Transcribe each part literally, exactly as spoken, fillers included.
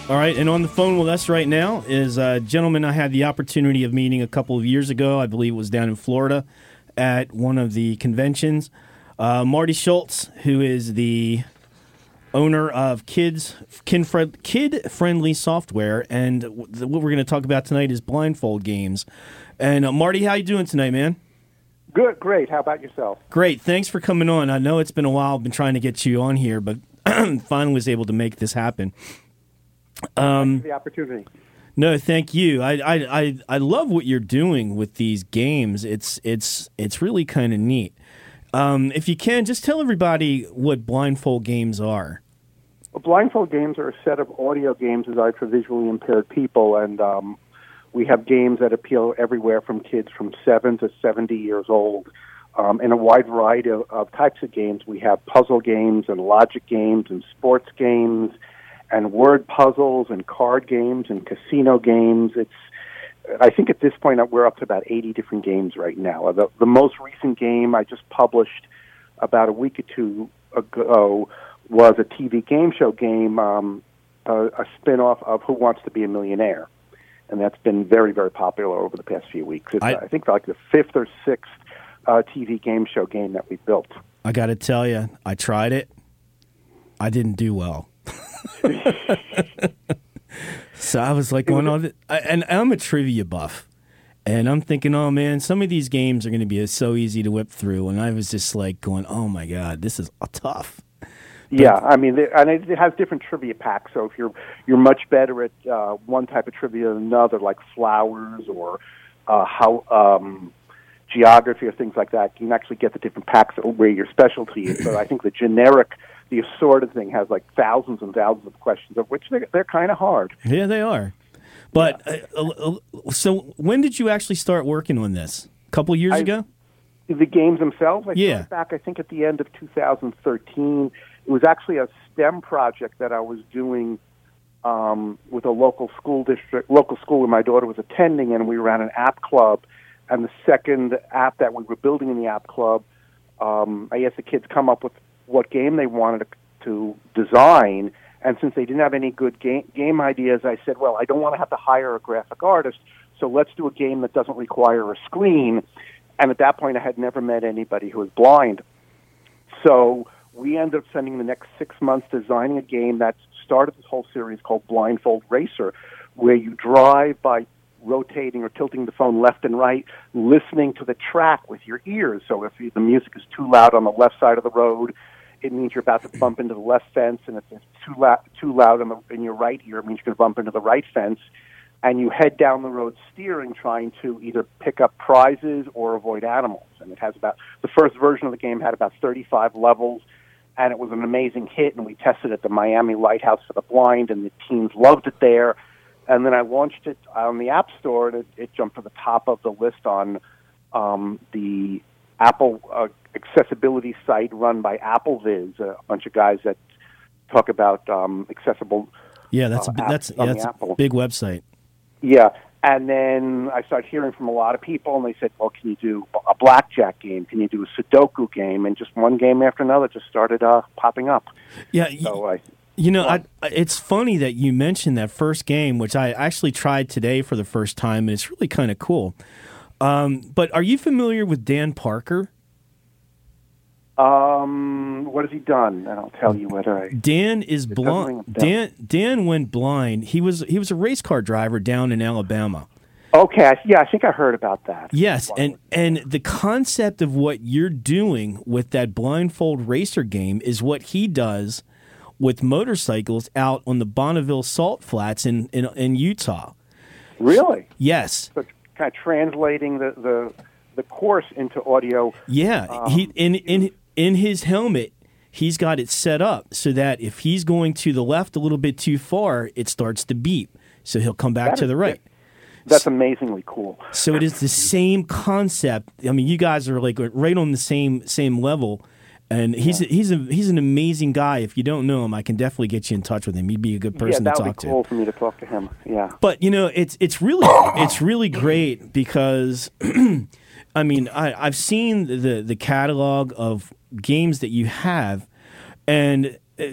All right, and on the phone with us right now is a gentleman I had the opportunity of meeting a couple of years ago. I believe it was down in Florida at one of the conventions. Uh, Marty Schultz, who is the owner of Kids Kid Friendly Software, and what we're going to talk about tonight is blindfold games. And uh, Marty, how you doing tonight, man? Good, great. How about yourself? Great. Thanks for coming on. I know it's been a while. I've been trying to get you on here, but finally was able to make this happen. Um, Thanks for the opportunity. No, thank you. I, I, I, I love what you're doing with these games. It's it's it's really kind of neat. Um, if you can, just tell everybody what blindfold games are. Well, blindfold games are a set of audio games designed for visually impaired people, and um, we have games that appeal everywhere from kids from seven to seventy years old. Um, in a wide variety of, of types of games, we have puzzle games and logic games and sports games and word puzzles and card games and casino games. It's, I think at this point we're up to about eighty different games right now. The, the most recent game I just published about a week or two ago was a T V game show game, um, a, a spin-off of Who Wants to Be a Millionaire. And that's been very, very popular over the past few weeks. It's, I, I think, like the fifth or sixth uh, T V game show game that we built. I got to tell you, I tried it. I didn't do well. So I was like going on, and I'm a trivia buff, and I'm thinking, oh man, some of these games are going to be so easy to whip through, and I was just like going, oh my god, this is tough. But, yeah, I mean, and it has different trivia packs. So if you're you're much better at uh, one type of trivia than another, like flowers or uh, how um, geography or things like that, you can actually get the different packs where your specialty is. But I think the generic, the assorted thing has like thousands and thousands of questions, of which they're, they're kind of hard. Yeah, they are. But yeah. uh, uh, so when did you actually start working on this? A couple of years I, ago? The games themselves? I yeah. started back, I think, at the end of two thousand thirteen. It was actually a STEM project that I was doing um, with a local school district, local school where my daughter was attending, and we ran an app club. And the second app that we were building in the app club, um, I asked the kids come up with what game they wanted to, to design. And since they didn't have any good game, game ideas, I said, well, I don't want to have to hire a graphic artist, so let's do a game that doesn't require a screen. And at that point, I had never met anybody who was blind. So we ended up spending the next six months designing a game that started this whole series called Blindfold Racer, where you drive by rotating or tilting the phone left and right, listening to the track with your ears. So if the music is too loud on the left side of the road, it means you're about to bump into the left fence, and if it's too loud, too loud in, the, in your right ear, it means you're going to bump into the right fence. And you head down the road steering, trying to either pick up prizes or avoid animals. And it has about, the first version of the game had about thirty-five levels, and it was an amazing hit, and we tested it at the Miami Lighthouse for the Blind, and the teens loved it there. And then I launched it on the App Store, and it, it jumped to the top of the list on um, the Apple uh, accessibility site run by AppleViz, a bunch of guys that talk about um, accessible. Yeah, that's uh, a, that's yeah, that's a big website. Yeah, and then I started hearing from a lot of people, and they said, well, can you do a blackjack game? Can you do a Sudoku game? And just one game after another just started uh, popping up. Yeah, so I. You know, I, it's funny that you mentioned that first game, which I actually tried today for the first time, and it's really kind of cool. Um, but are you familiar with Dan Parker? Um, what has he done? And I'll tell you whether I. Dan is blind. Dan Dan went blind. He was he was a race car driver down in Alabama. Okay, I, yeah, I think I heard about that. Yes, and and the concept of what you're doing with that blindfold racer game is what he does with motorcycles out on the Bonneville Salt Flats in in, in Utah. Really? Yes. So kind of translating the, the the course into audio. Yeah, um, he in in in his helmet, he's got it set up so that if he's going to the left a little bit too far, it starts to beep. So he'll come back to the right. That's amazingly cool. So it is the same concept. I mean, you guys are like right on the same same level. And he's yeah. a, he's a he's an amazing guy. If you don't know him, I can definitely get you in touch with him. He'd be a good person yeah, to talk to. Yeah, that would be cool for me to talk to him. Yeah. But you know, it's it's really it's really great because, I mean, I, I've seen the the catalog of games that you have, and uh,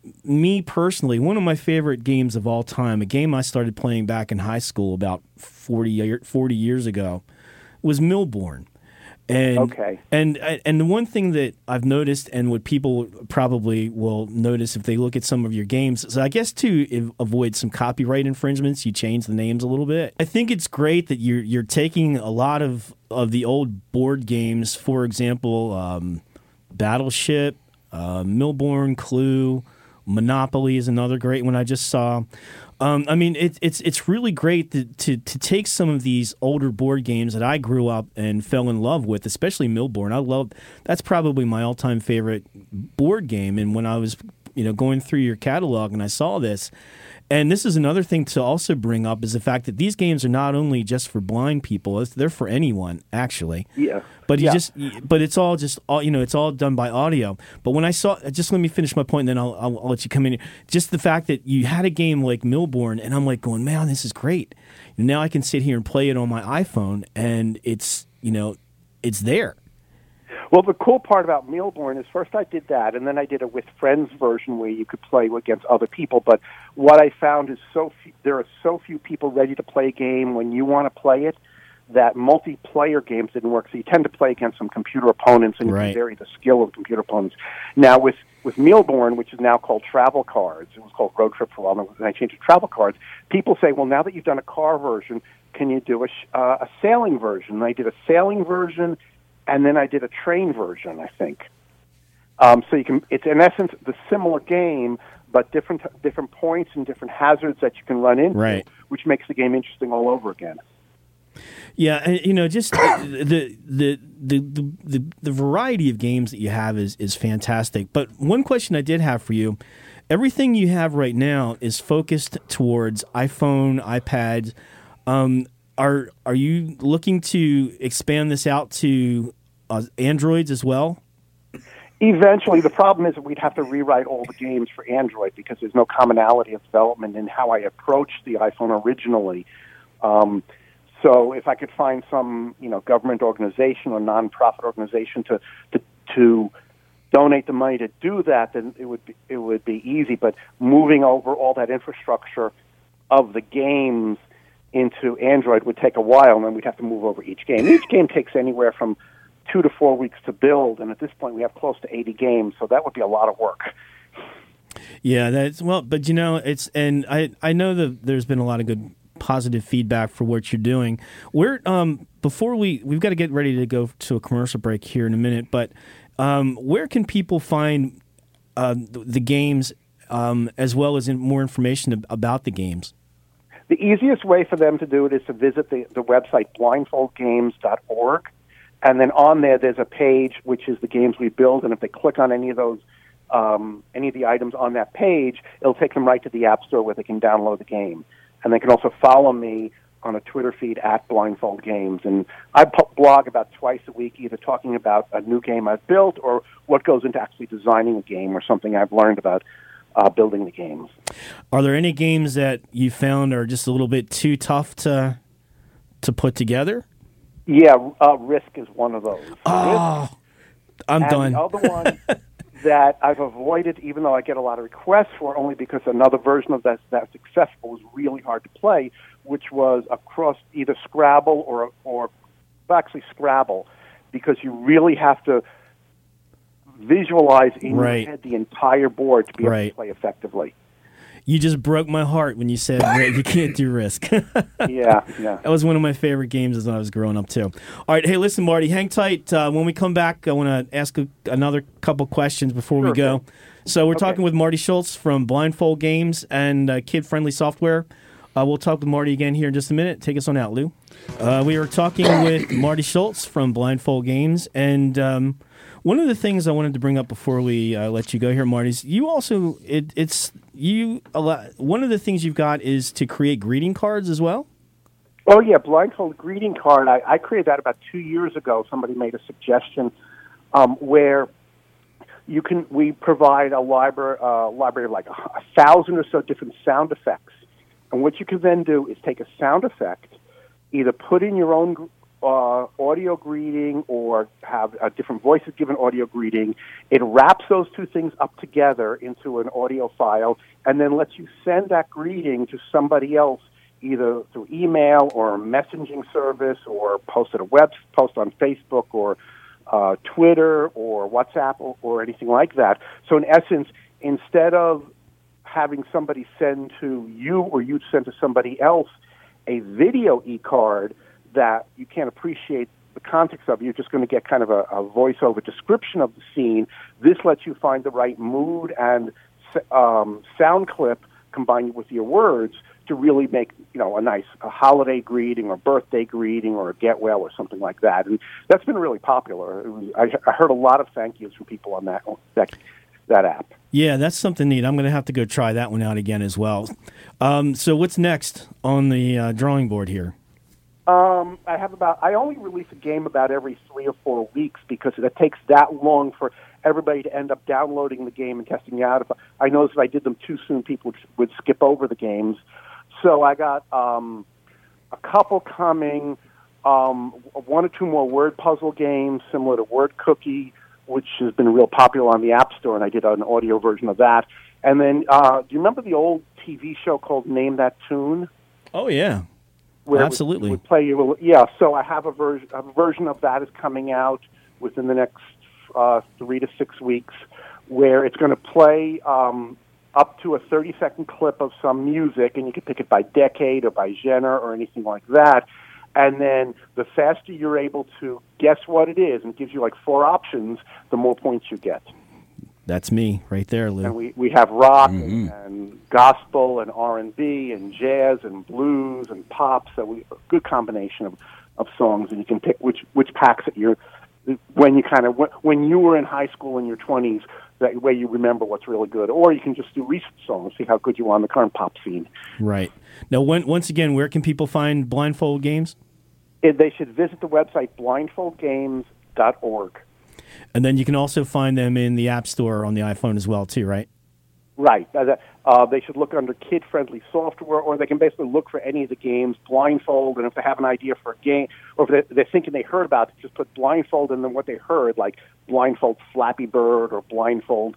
me personally, one of my favorite games of all time, a game I started playing back in high school about forty, year, forty years ago, was Millborn. And, okay. And and the one thing that I've noticed, and what people probably will notice if they look at some of your games, so I guess to avoid some copyright infringements, you change the names a little bit. I think it's great that you're you're taking a lot of, of the old board games, for example, um, Battleship, uh, Millborn, Clue, Monopoly is another great one I just saw. Um, I mean, it, it's it's really great to, to to take some of these older board games that I grew up and fell in love with, especially Millborn. I love that's probably my all time favorite board game. And when I was you know going through your catalog and I saw this, and this is another thing to also bring up is the fact that these games are not only just for blind people; they're for anyone actually. Yeah. But you yeah. just, but it's all just, all you know, it's all done by audio. But when I saw, just let me finish my point, and then I'll, I'll, I'll let you come in. Just the fact that you had a game like Millborn, and I'm like going, man, this is great. Now I can sit here and play it on my iPhone, and it's, you know, it's there. Well, the cool part about Millborn is first I did that, and then I did a with friends version where you could play against other people. But what I found is so few, there are so few people ready to play a game when you want to play it, that multiplayer games didn't work, so you tend to play against some computer opponents, and you right. can vary the skill of computer opponents. Now, with, with Millborn, which is now called Travel Cards, it was called Road Trip for a while, and I changed it to Travel Cards, people say, well, now that you've done a car version, can you do a, sh- uh, a sailing version? And I did a sailing version, and then I did a train version, I think. Um, so you can, it's in essence the similar game, but different different points and different hazards that you can run into, right. which makes the game interesting all over again. Yeah, and, you know, just the, the the the the the variety of games that you have is is fantastic. But one question I did have for you: everything you have right now is focused towards iPhone, iPads. Um, are are you looking to expand this out to uh, Androids as well? Eventually, the problem is that we'd have to rewrite all the games for Android because there's no commonality of development in how I approached the iPhone originally. Um, So if I could find some, you know, government organization or nonprofit organization to, to to donate the money to do that, then it would be, it would be easy. But moving over all that infrastructure of the games into Android would take a while, and then we'd have to move over each game. Each game takes anywhere from two to four weeks to build, and at this point we have close to eighty games, so that would be a lot of work. Yeah, that's well, but you know, it's and I I know that there's been a lot of good positive feedback for what you're doing. We're um before we we've got to get ready to go to a commercial break here in a minute, but um where can people find uh, the, the games um as well as in more information about the games? The easiest way for them to do it is to visit the, the website blindfold games dot org, and then on there there's a page which is the games we build, and if they click on any of those um any of the items on that page, it'll take them right to the App Store where they can download the game. And they can also follow me on a Twitter feed at Blindfold Games. And I blog about twice a week, either talking about a new game I've built or what goes into actually designing a game or something I've learned about uh, building the games. Are there any games that you found are just a little bit too tough to to put together? Yeah, uh, Risk is one of those. Oh, Risk. I'm and done. The other one that I've avoided, even though I get a lot of requests for, only because another version of that that's successful was really hard to play, which was across either Scrabble or or actually Scrabble, because you really have to visualize in right. your head the entire board to be able right. to play effectively. You just broke my heart when you said you can't do Risk. yeah, yeah. That was one of my favorite games as I was growing up, too. All right, hey, listen, Marty, hang tight. Uh, when we come back, I want to ask a, another couple questions before sure, we go. So we're okay. talking with Marty Schultz from Blindfold Games and uh, Kid Friendly Software. Uh, we'll talk with Marty again here in just a minute. Take us on out, Lou. Uh, we are talking with Marty Schultz from Blindfold Games, and um, one of the things I wanted to bring up before we uh, let you go here, Marty, is you also it, it's you. A lot, one of the things you've got is to create greeting cards as well. Oh yeah, Blindfold greeting card. I, I created that about two years ago. Somebody made a suggestion um, where you can. We provide a library, uh, library of like a, a thousand or so different sound effects, and what you can then do is take a sound effect, either put in your own uh, audio greeting or have uh, different voices give an audio greeting. It wraps those two things up together into an audio file and then lets you send that greeting to somebody else either through email or a messaging service or post at a web post on Facebook or uh, Twitter or WhatsApp or, or anything like that. So in essence, instead of having somebody send to you or you send to somebody else a video e-card that you can't appreciate the context of, you're just going to get kind of a, a voiceover description of the scene. This lets you find the right mood and um, sound clip combined with your words to really make, you know, a nice a holiday greeting or birthday greeting or a get well or something like that. And that's been really popular. It was, I, I heard a lot of thank yous from people on that that, that app. Yeah, that's something neat. I'm going to have to go try that one out again as well. Um, so what's next on the uh, drawing board here? Um, I have about. I only release a game about every three or four weeks because it takes that long for everybody to end up downloading the game and testing it out. If I noticed if I did them too soon, people would skip over the games. So I got um, a couple coming, um, one or two more word puzzle games similar to Word Cookie, which has been real popular on the App Store, and I did an audio version of that. And then, uh, do you remember the old T V show called Name That Tune? Oh, yeah. Where Absolutely. It would, would play you, yeah, so I have a, ver- a version of that is coming out within the next uh, three to six weeks, where it's going to play um, up to a thirty-second clip of some music, and you can pick it by decade or by genre or anything like that. And then the faster you're able to guess what it is, and it gives you like four options, the more points you get. That's me right there, Lou. And we, we have rock Mm-hmm. and, and gospel and R and B and jazz and blues and pop. So we a good combination of, of songs, and you can pick which which packs that you're when you kind of when you were in high school in your twenties. That way you remember what's really good, or you can just do recent songs, see how good you are on the current pop scene. Right. Now, when, once again, where can people find Blindfold Games? It, they should visit the website blindfold games dot org. And then you can also find them in the App Store on the iPhone as well, too, right? Right. Uh, uh, they should look under kid-friendly software, or they can basically look for any of the games, Blindfold, and if they have an idea for a game, or if they're, they're thinking they heard about it, just put Blindfold and then what they heard, like Blindfold Flappy Bird or Blindfold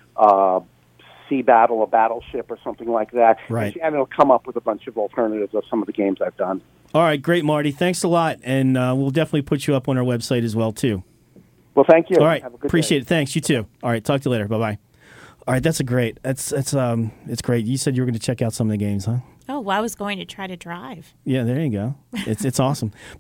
uh, Sea Battle or Battleship or something like that. Right. And it'll come up with a bunch of alternatives of some of the games I've done. All right, great, Marty. Thanks a lot, and uh, we'll definitely put you up on our website as well, too. Well, thank you. All right, have a good appreciate day. it. Thanks, you too. All right, talk to you later. Bye-bye. All right, that's a great. That's that's um, it's great. You said you were going to check out some of the games, huh? Oh, well, I was going to try to drive. Yeah, there you go. It's it's awesome.